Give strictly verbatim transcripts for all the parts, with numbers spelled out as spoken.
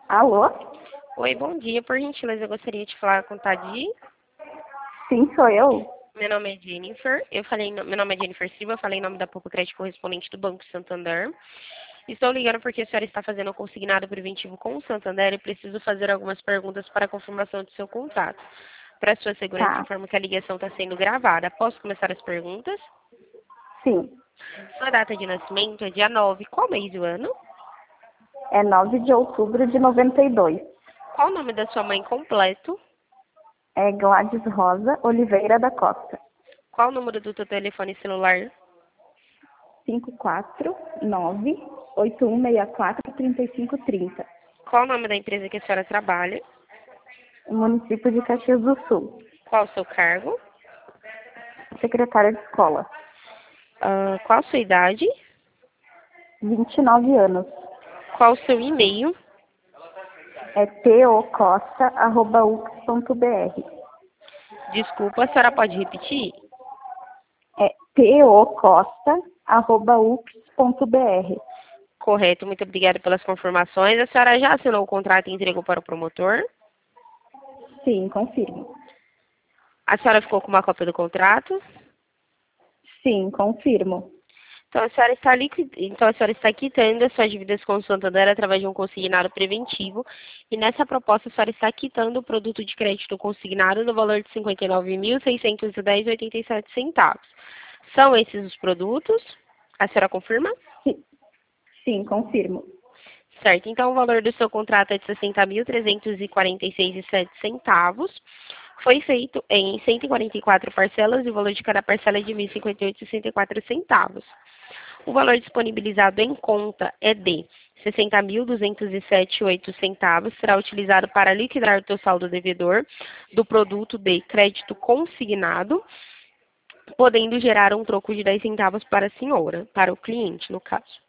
Alô? Oi, bom dia. Por gentileza, eu gostaria de falar com Tadi. Sim, sou eu. Meu nome é Jennifer. Eu falei, meu nome é Jennifer Silva. Eu falei em nome da Poupa Crédito correspondente do Banco Santander. Estou ligando porque a senhora está fazendo um consignado preventivo com o Santander e preciso fazer algumas perguntas para a confirmação do seu contato. Para sua segurança, Tá. informo que a ligação está sendo gravada. Posso começar as perguntas? Sim. Sua data de nascimento é dia nove. Qual mês do ano? É nove de outubro de noventa e dois. Qual o nome da sua mãe completo? É Gladys Rosa Oliveira da Costa. Qual o número do teu telefone celular? cinco quatro nove oito um seis quatro três cinco três zero. Qual o nome da empresa que a senhora trabalha? Município de Caxias do Sul. Qual o seu cargo? Secretária de escola. Ah, qual a sua idade? vinte e nove anos. Qual o seu e-mail? É tocosta arroba u x ponto b r. Desculpa, a senhora pode repetir? É tocosta arroba u x ponto b r. Correto, muito obrigada pelas confirmações. A senhora já assinou o contrato e entregou para o promotor? Sim, confirmo. A senhora ficou com uma cópia do contrato? Sim, confirmo. Então a senhora está liquid... então a senhora está quitando as suas dívidas com o Santander através de um consignado preventivo. E nessa proposta a senhora está quitando o produto de crédito consignado no valor de cinquenta e nove mil, seiscentos e dez reais e oitenta e sete centavos. São esses os produtos? A senhora confirma? Sim, sim, confirmo. Certo, então o valor do seu contrato é de sessenta mil, trezentos e quarenta e seis reais e sete centavos. Foi feito em cento e quarenta e quatro parcelas e o valor de cada parcela é de mil e cinquenta e oito reais e sessenta e quatro centavos. O valor disponibilizado em conta é de sessenta mil, duzentos e sete reais e oito centavos. Será utilizado para liquidar o teu saldo devedor do produto de crédito consignado, podendo gerar um troco de dez centavos para a senhora, para o cliente, no caso.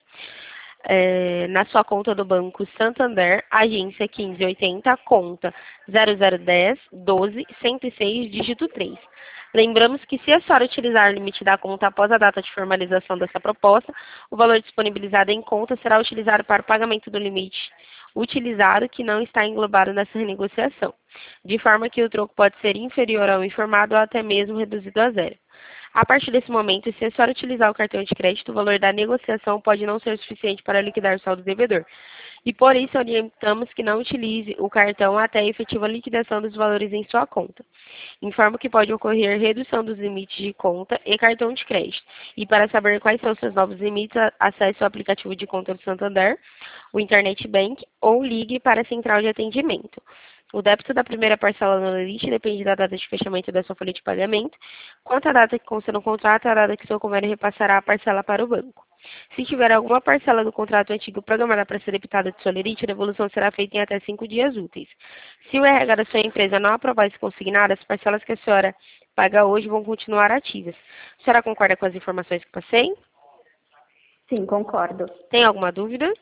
É, na sua conta do Banco Santander, agência quinze oitenta, conta zero zero um zero, doze, cento e seis, dígito três. Lembramos que se a senhora utilizar o limite da conta após a data de formalização dessa proposta, o valor disponibilizado em conta será utilizado para o pagamento do limite utilizado que não está englobado nessa renegociação, de forma que o troco pode ser inferior ao informado ou até mesmo reduzido a zero. A partir desse momento, se a senhora utilizar o cartão de crédito, o valor da negociação pode não ser suficiente para liquidar o saldo devedor. E por isso orientamos que não utilize o cartão até a efetiva liquidação dos valores em sua conta. Informo que pode ocorrer redução dos limites de conta e cartão de crédito. E para saber quais são os seus novos limites, acesse o aplicativo de conta do Santander, o Internet Bank ou ligue para a central de atendimento. O débito da primeira parcela no limite depende da data de fechamento da sua folha de pagamento. Quanto à data que consta no contrato, é a data que seu convênio repassará a parcela para o banco. Se tiver alguma parcela do contrato antigo programada para ser debitada de sua limite, a devolução será feita em até cinco dias úteis. Se o R H da sua empresa não aprovar esse consignado, as parcelas que a senhora paga hoje vão continuar ativas. A senhora concorda com as informações que passei? Sim, concordo. Tem alguma dúvida?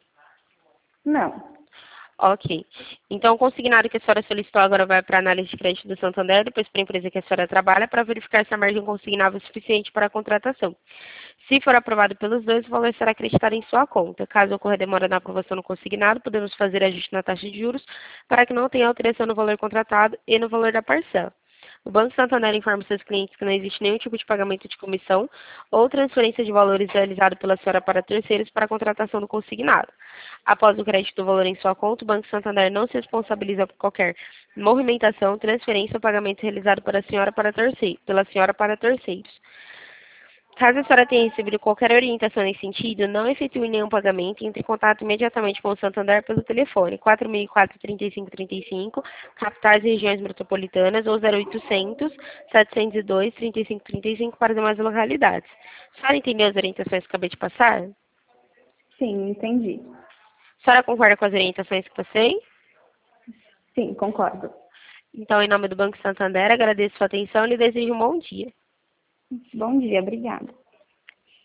Não. Ok. Então, o consignado que a senhora solicitou agora vai para a análise de crédito do Santander, depois para a empresa que a senhora trabalha, para verificar se a margem consignável é suficiente para a contratação. Se for aprovado pelos dois, o valor será acreditado em sua conta. Caso ocorra demora na aprovação do consignado, podemos fazer ajuste na taxa de juros para que não tenha alteração no valor contratado e no valor da parcela. O Banco Santander informa seus clientes que não existe nenhum tipo de pagamento de comissão ou transferência de valores realizado pela senhora para terceiros para a contratação do consignado. Após o crédito do valor em sua conta, o Banco Santander não se responsabiliza por qualquer movimentação, transferência ou pagamento realizado pela senhora para terceiros, pela senhora para terceiros. Caso a senhora tenha recebido qualquer orientação nesse sentido, não efetue nenhum pagamento e entre em contato imediatamente com o Santander pelo telefone quatro mil e quatro, trinta e cinco, trinta e cinco, capitais e regiões metropolitanas, ou zero oitocentos, setecentos e dois, trinta e cinco, trinta e cinco para as demais localidades. A senhora entendeu as orientações que acabei de passar? Sim, entendi. A senhora concorda com as orientações que passei? Sim, concordo. Então, em nome do Banco Santander, agradeço sua atenção e lhe desejo um bom dia. Bom dia, obrigada.